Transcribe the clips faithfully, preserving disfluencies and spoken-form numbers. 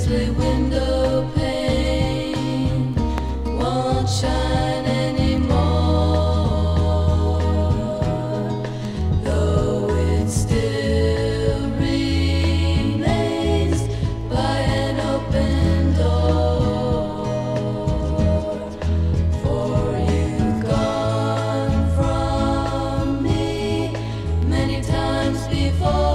paisley window pane won't shine anymore, though it still remains by an open door. For you've gone from me many times before.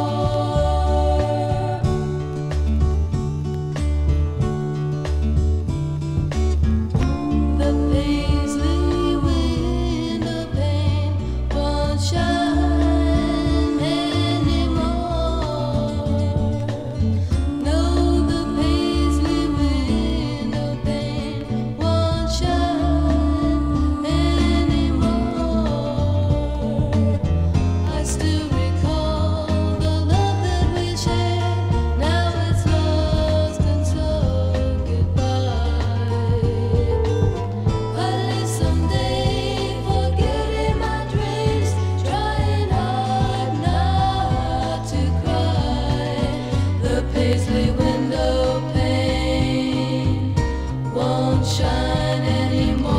Paisley window pane won't shine anymore,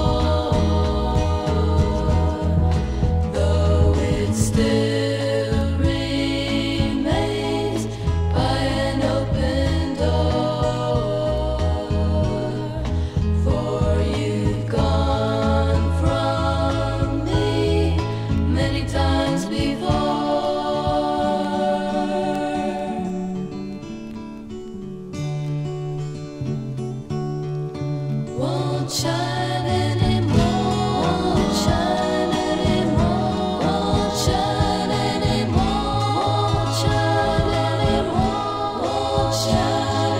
though it still remains by an open door. For you've gone from me many times before. Won't shine anymore, won't shine anymore, won't shine anymore, won't shine anymore, won't shine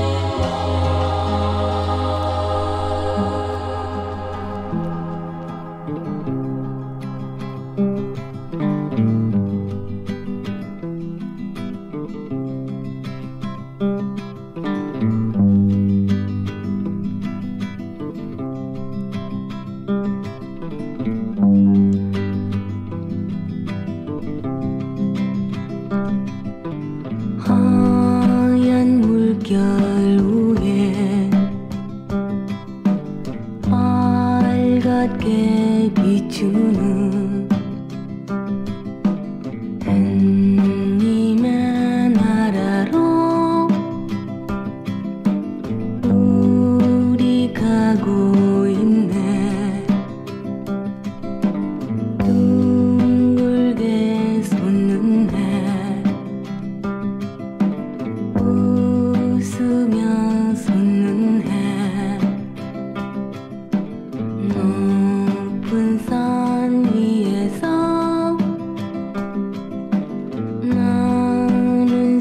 하얀 물결 위에 빨갛게 비추는 햇님의 나라로 우리 가고 있네. 둥글게 솟는 해 웃으며 솟는 해 높은 산 위에서 나는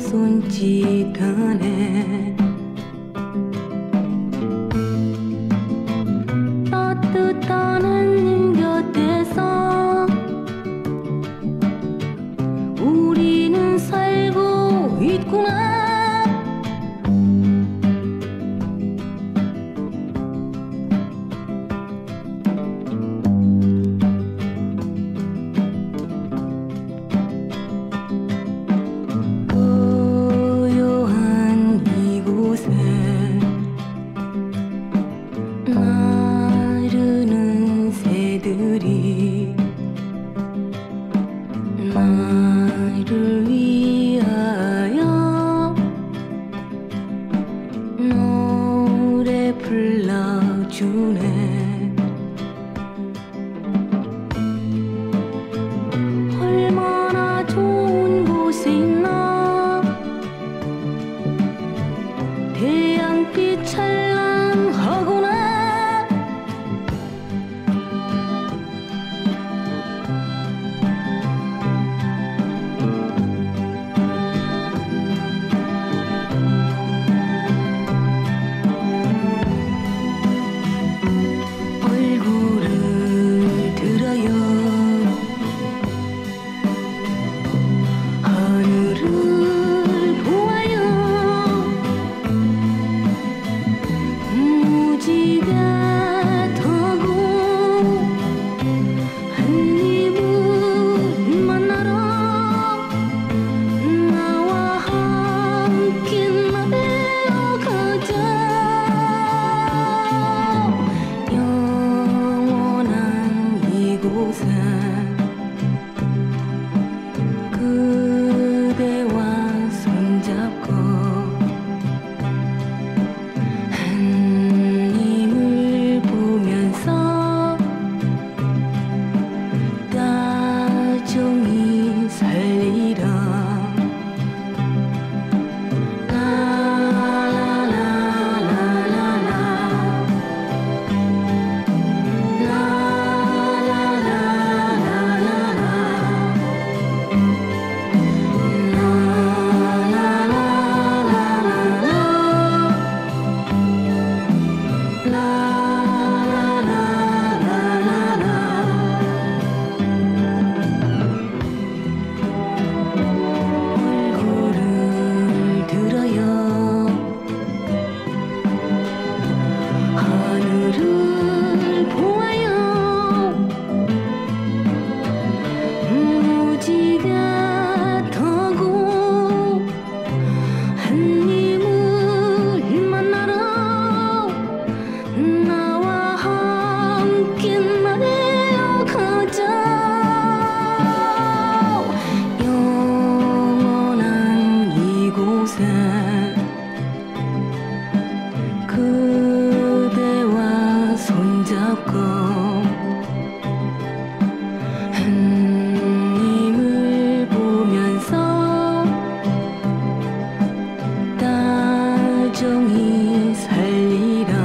손짓하네. 따뜻한 햇님 곁에서 우리는 살고 있구나. 고요한 이곳에 나르는 새들이 나를 위하여 노래 불러주네. 얼마나 좋은 곳에 있나. 태양빛 찬란하구나. 얼굴을 들어요. 하늘을 보아요. 멀쩡히 살리라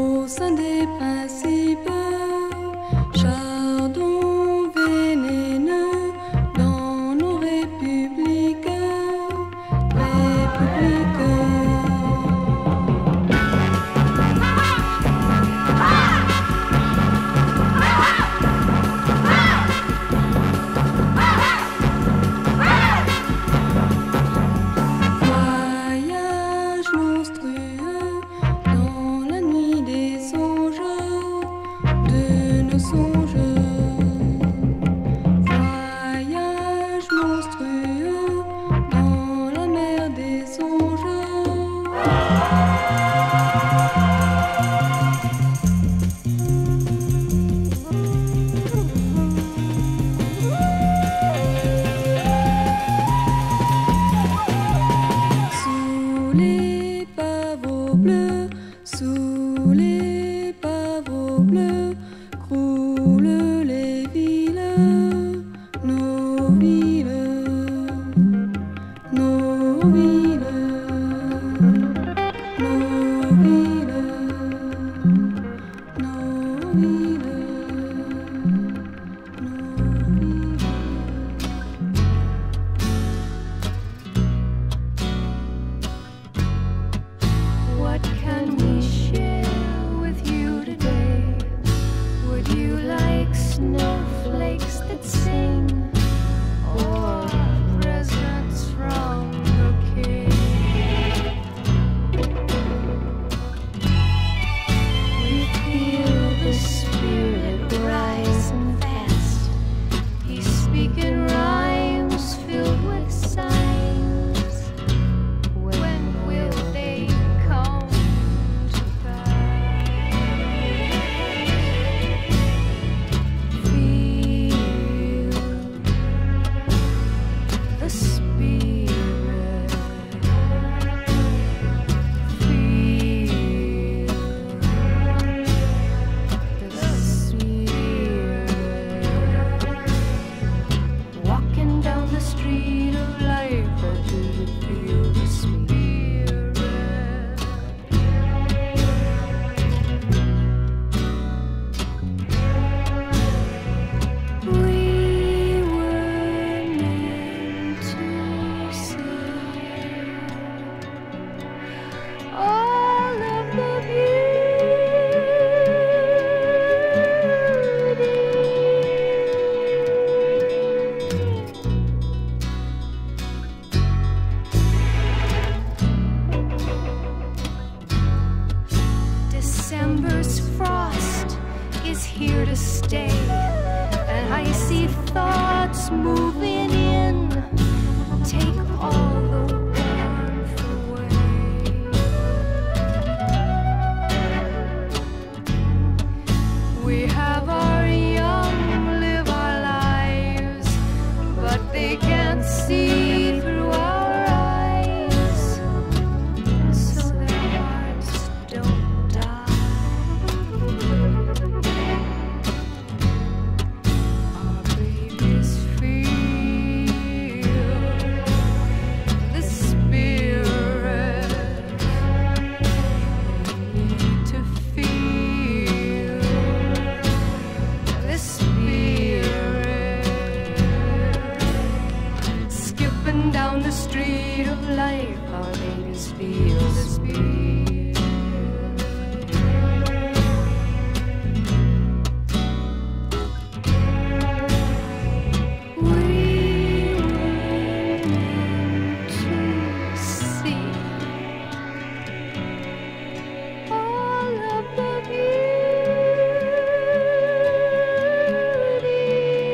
Chardon venimeux thoughts moving in, take all the warmth away. We have our young, live our lives, but they can't see through our eyes, so their hearts don't die. Our babies feel the spirit. They need to feel the spirit. Skipping down the street of life, our babies feel the spirit. We went to see all of the beauty,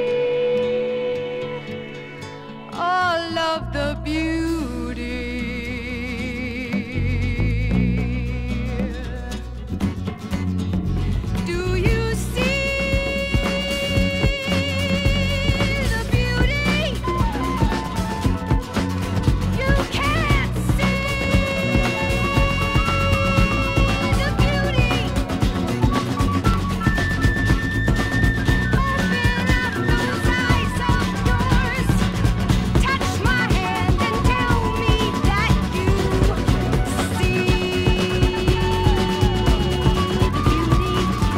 all of the beauty. Do you see the beauty? You can't see the beauty. Open up those eyes of yours. Touch my hand and tell me that you see the beauty.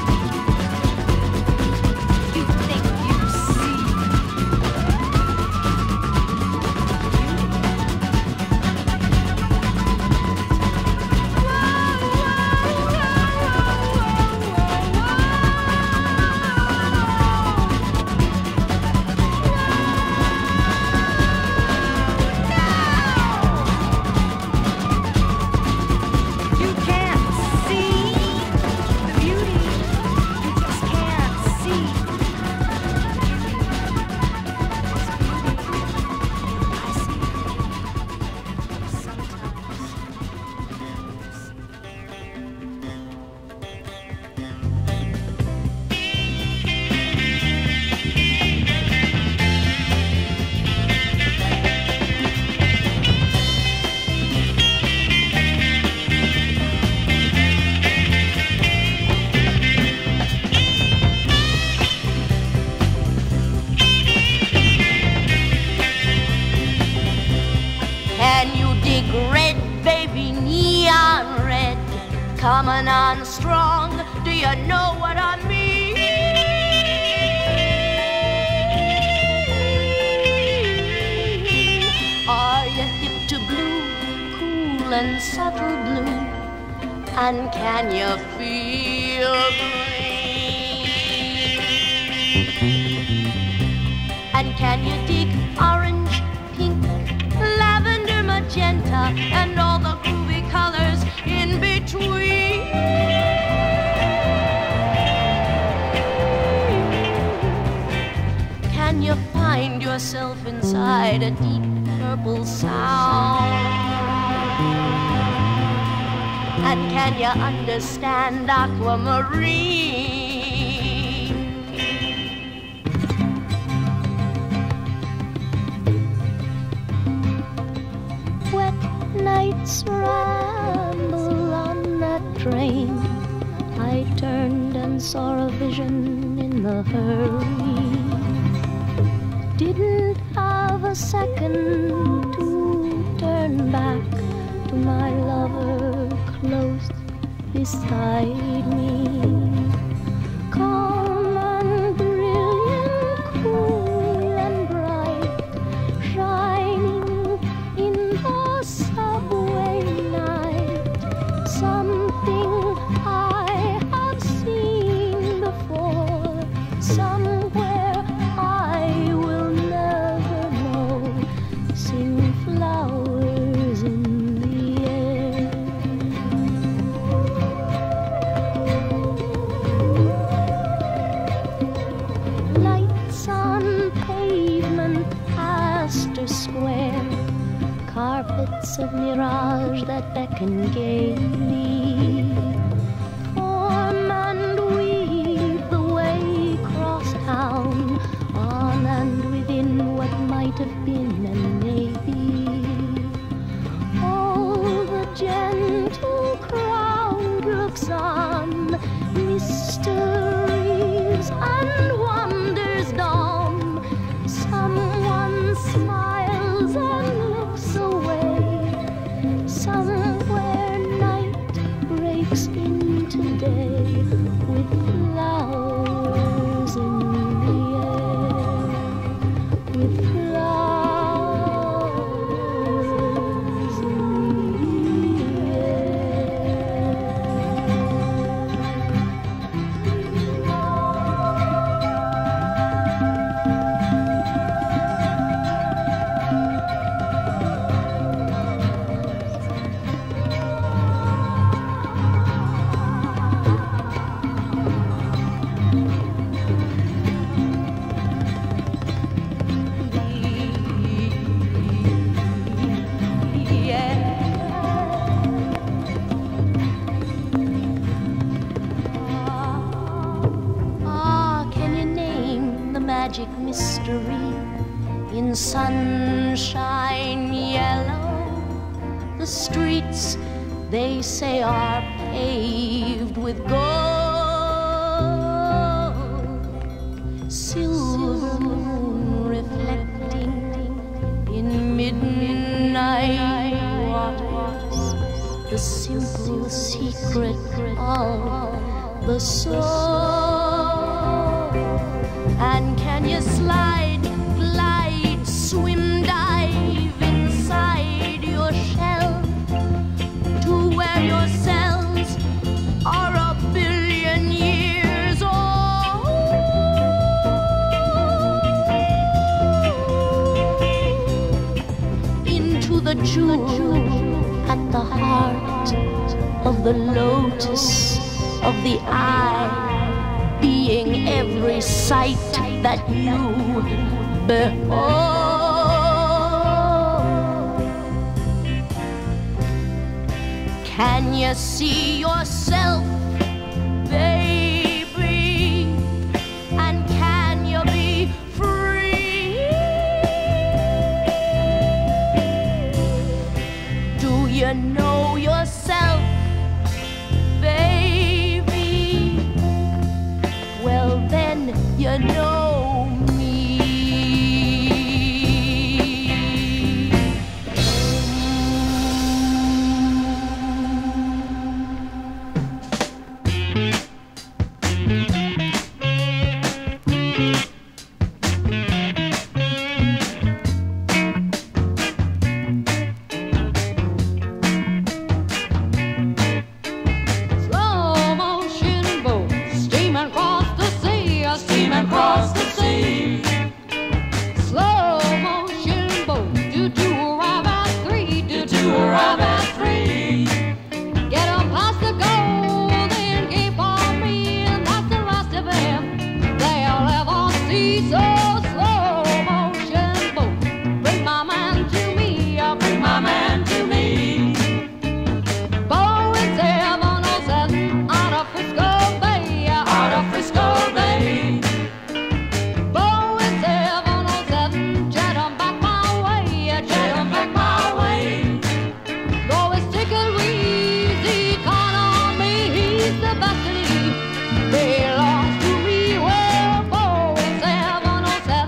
You think you see You can't see the beauty. You just can't see the beauty. I see it sometimes. Can you dig red, baby, neon red? Coming on strong, do you know what I mean? Are you hip to blue, cool and subtle blue? And can you feel green? And can you dig orange, pink, lavender, magenta, and all the groovy colors in between? Can you find yourself inside a deep purple sound? And can you understand aquamarine? Wet nights ramble on that train. I turned and saw a vision in the hurry. Didn't have a second to turn back to my lover close beside me. Calm and brilliant, cool and bright, shining in the subway night. Something I have seen before, somewhere I will never know. Sing flowers in the air. silhouettes of mirage that beckon gaily, form and weave the way cross town, on and within what might have been and maybe. All the gentle crowd looks on, mysteries and wonders dawn. Someone smiles and looks away. Somewhere night breaks into day with flowers in the air, with flowers in the magic mystery in sunshine yellow. The streets, they say, are paved with gold. Silver moon reflecting in midnight waters, the simple secret of the soul. And can you slide, glide, swim, dive inside your shell to where your cells are a billion years old? Into the jewel at the heart of the lotus of the eye, being every sight that you behold. Can you see yourself, baby? And can you be free? Do you know yourself, baby? Well, then you know me. Across the sea, slow motion boat, do to arrive at three, do to arrive at three. Get on past the Golden Gate for me, and that's the last of them they'll ever see. So slow motion boat, bring my man to me, oh, bring my man to me. Boeing seven oh seven out of Frisco Bay, out of Frisco Bay. Belongs to me, well, Boeing seven oh seven.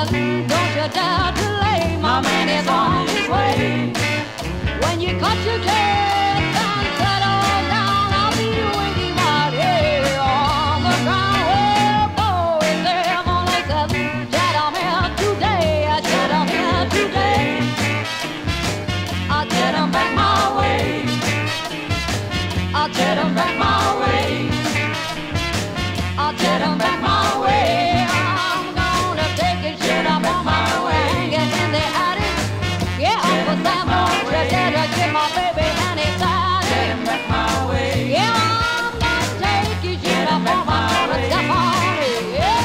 sudden, don't you dare delay. My man is on his way. When you cut your teeth and settle down, I'll be waiting right here on the ground. Well, boys, they've only said, Jet, I'm here today. Jet, I'm here today. I'll get 'em back my way. I'll get 'em back my way. I'll get 'em back my way. I'm gonna take a shit up on my way. Hanging in the attic. Yeah, Uncle Sam, don't you dare to give my baby any side. Get 'em back my way. Yeah, I'm gonna take a shit up on my gonna step on it. Yeah.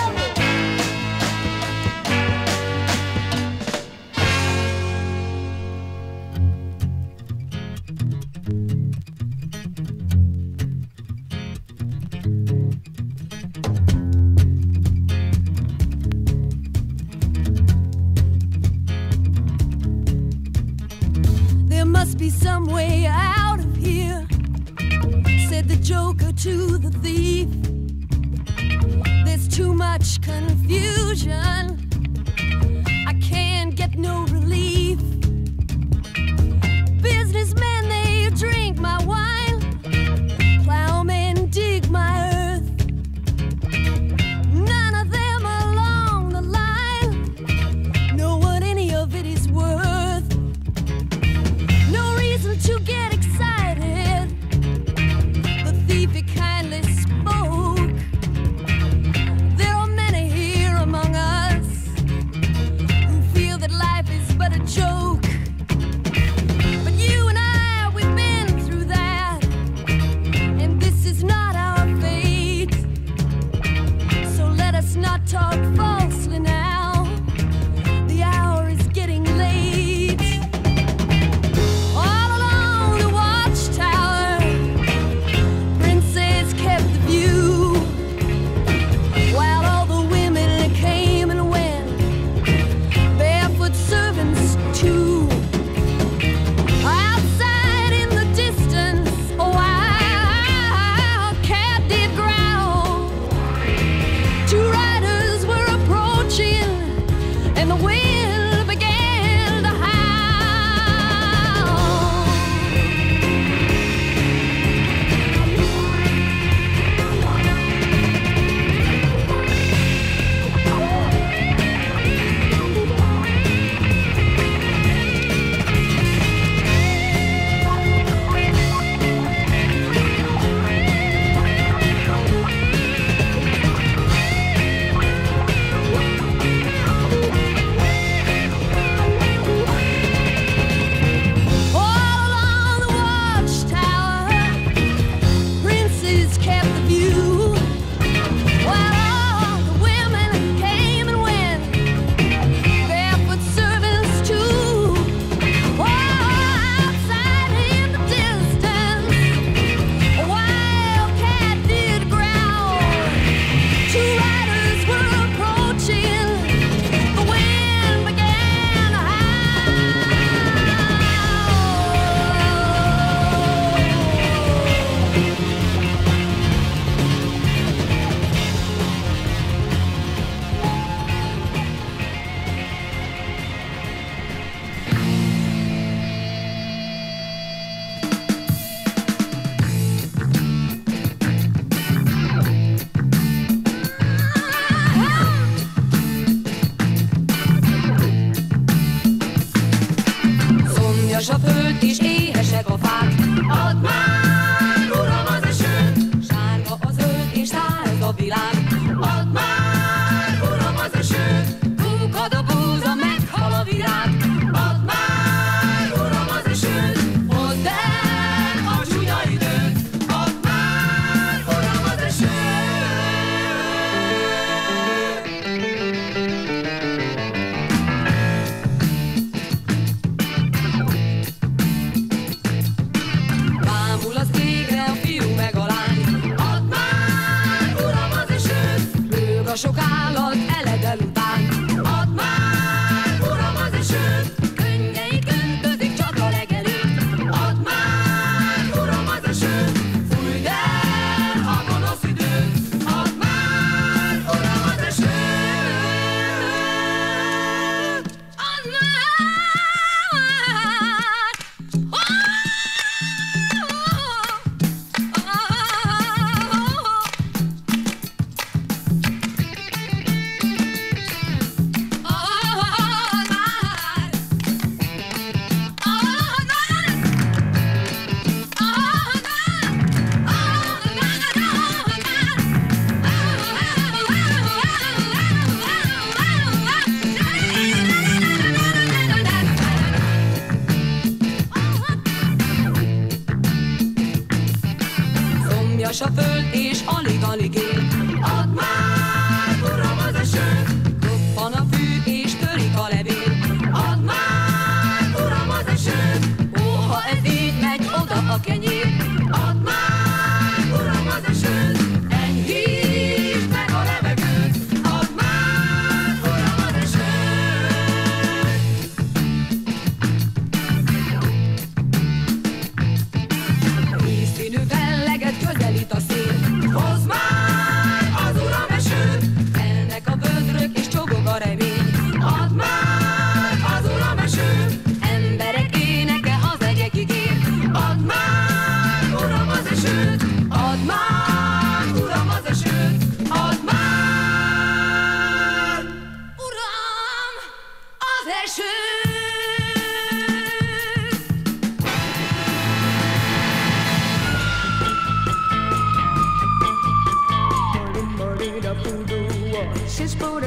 There must be some way out of here, said the joker to the thief. There's too much confusion, I can't get no relief. Businessmen, they drink my wine, plowmen dig my earth. None of them along the line know what any of it is worth. No reason to get excited, the thief he kindly spoke. There are many here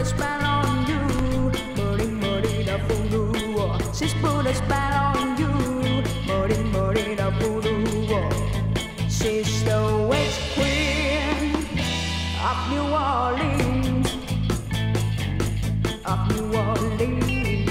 a spell on you. Murdy, murdy, the voodoo. She's put a spell on you. Murdy, murdy, the voodoo. She's the witch queen of New Orleans, of New Orleans.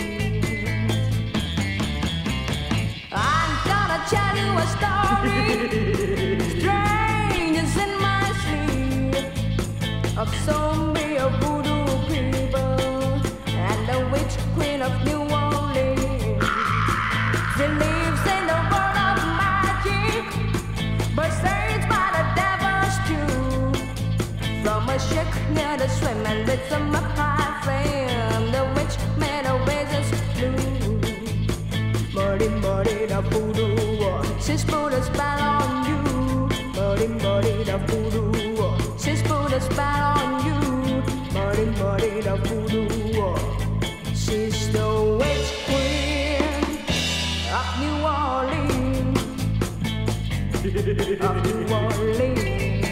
I'm gonna tell you a story, strange as in my sleep, of zombie of voodoo people and the witch queen of New Orleans. She lives in the world of magic, but saved by the devil's stew. From a ship near the swimming with some high flame, the witch made her ways blue. Murdy, murdy, the voodoo. She's put a spell on you. Murdy, murdy, the voodoo. She's put a spell on you. Murdy, murdy, the voodoo. She's the witch queen of New Orleans, of New Orleans.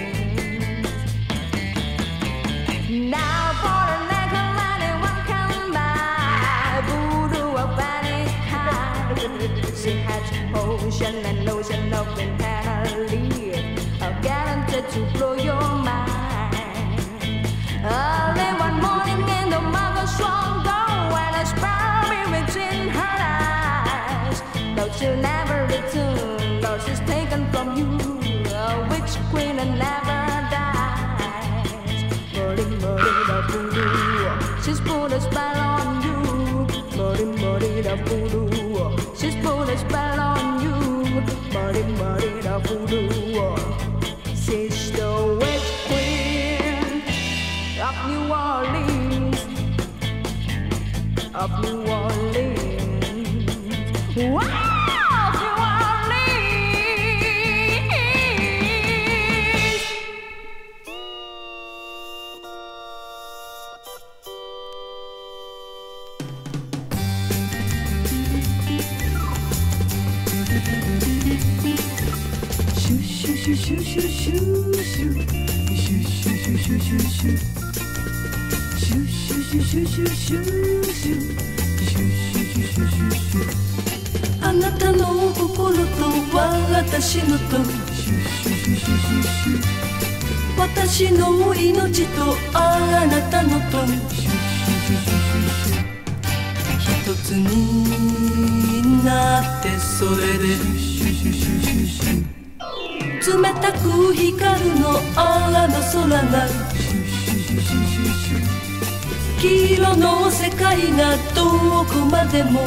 Now for the nickel anyone can buy voodoo of any kind. She has potion and lotion of entirely, guaranteed to blow your mind. Early one morning in the mother strong door, and a sparrow mirrors in her eyes. Though she'll never return, though she's taken from you, a witch queen and never dies. Murdy, murdy, the voodoo. She's put a spell on you. Murdy, murdy, the voodoo. She's put a spell on you. Murdy, murdy, the voodoo. She's the witch queen of New Orleans, of New Orleans. Wow! Shoo shoo shoo shoo shoo, shoo shoo shoo shoo shoo shoo, shoo shoo shoo shoo shoo shoo, shoo shoo shoo shoo shoo。あなたの心と私のと、シュシュシュシュシュシュ。私の命とあなたのと、シュシュシュシュシュシュ。一つになってそれで、シュシュシュシュシュ。冷たく光るのあの空が黄色の世界がどこまでも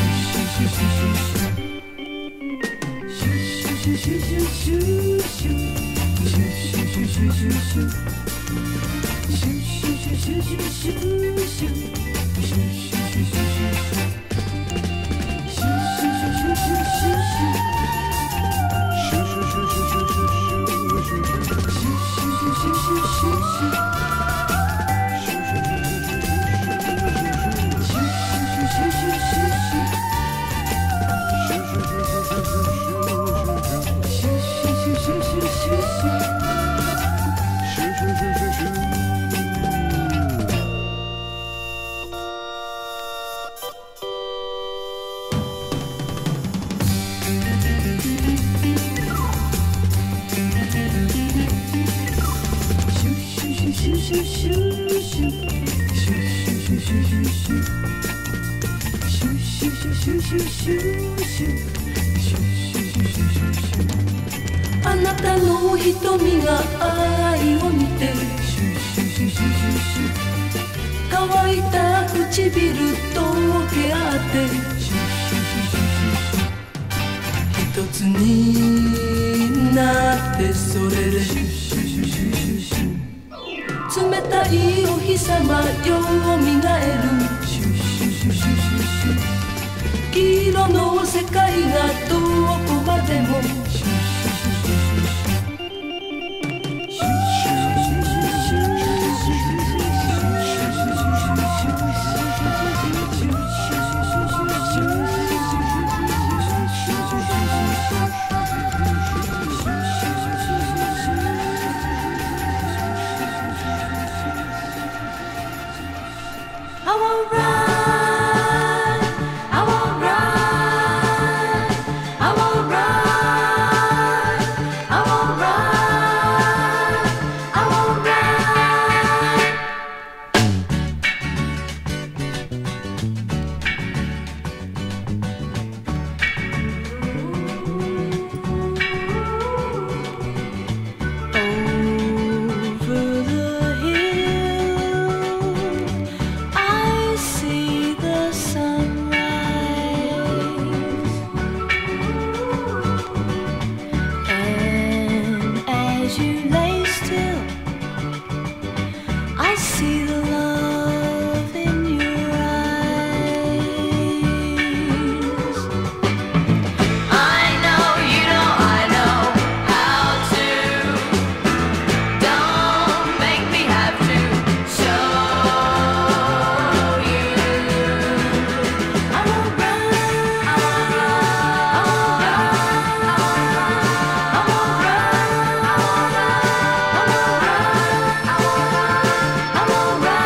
あなたの瞳が愛を見て乾いた唇とけ合って一つになってそれで冷たいお日様よみがえる黄色の世界がどこまでも won't run, I won't run, I won't run, I won't run, I won't run. Over the hill, I see the sunrise, and as you lay still, I see the love in your eyes. I know you know I know how to. Don't make me have to show you. I won't run, I won't run, I won't run, I won't run, I won't run, I won't run, I won't run, I won't run.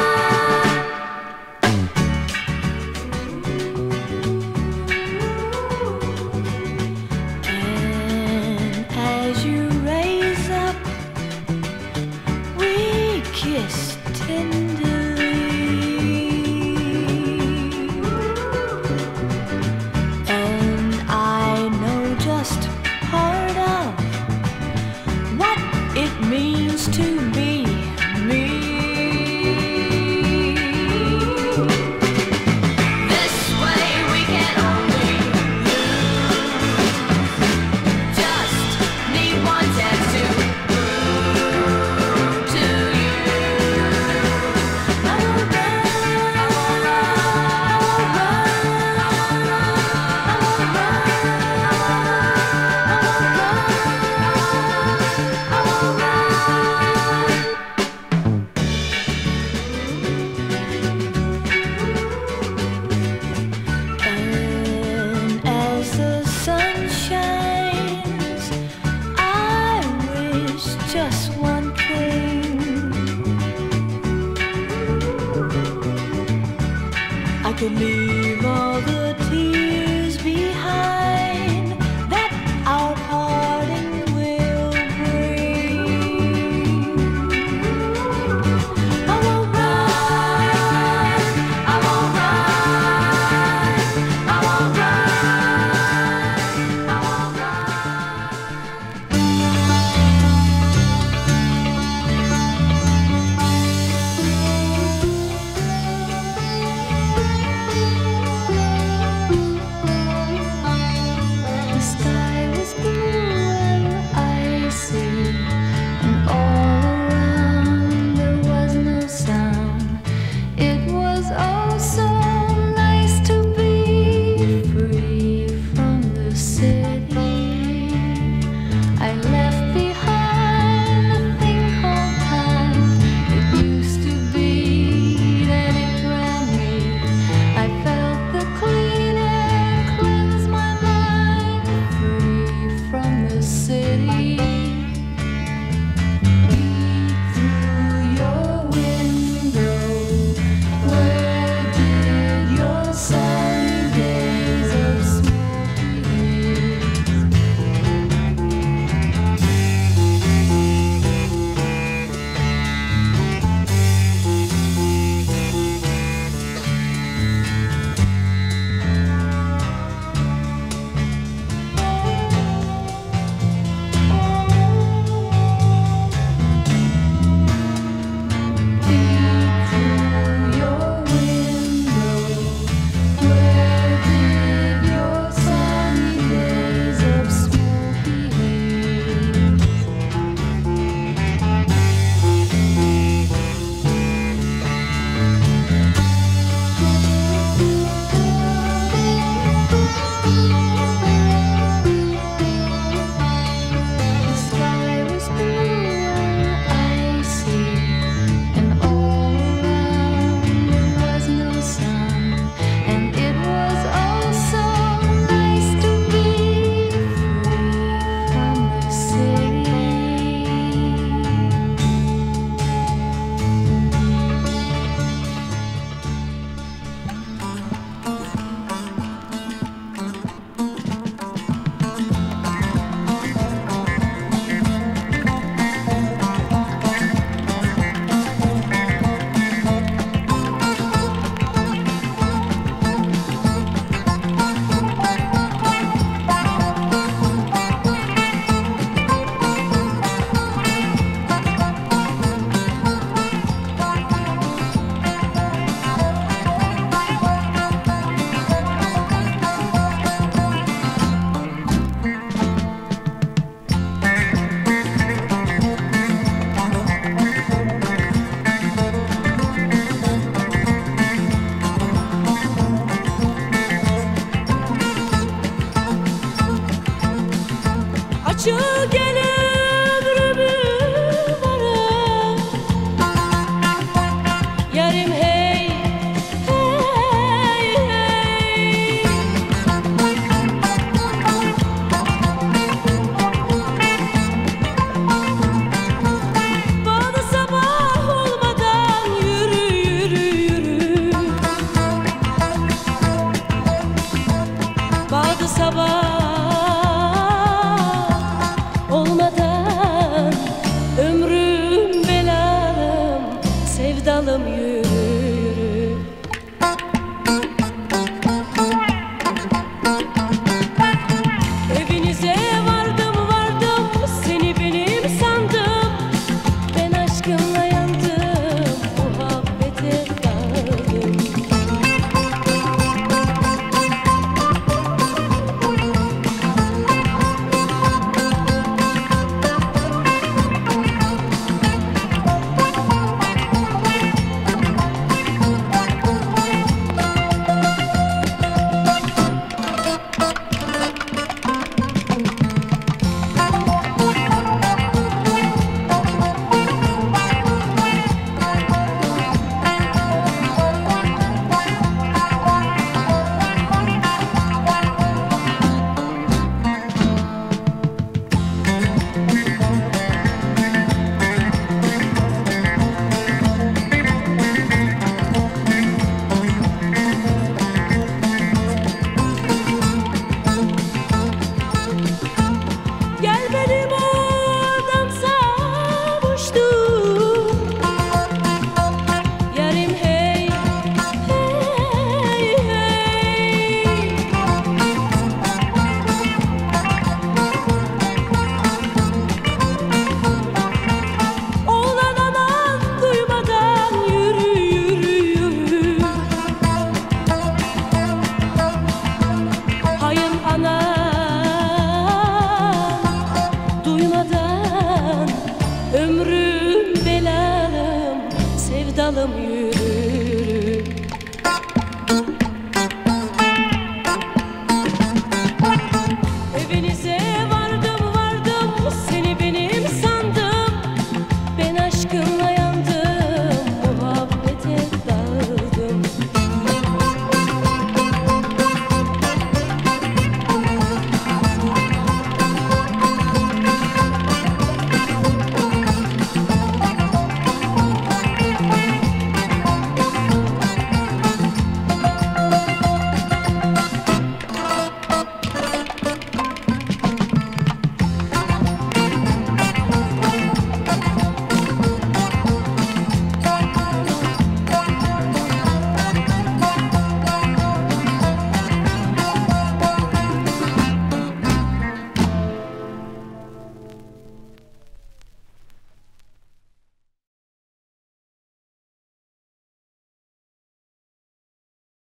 And as you raise up, we kiss tenderly, and I know just part of what it means to be me. This way we can only lose. Just need one chance to prove to you. I won't run, I won't run, I won't run, I won't run, I won't run, I won't run. And as the sun shines, I wish just one thing. I could leave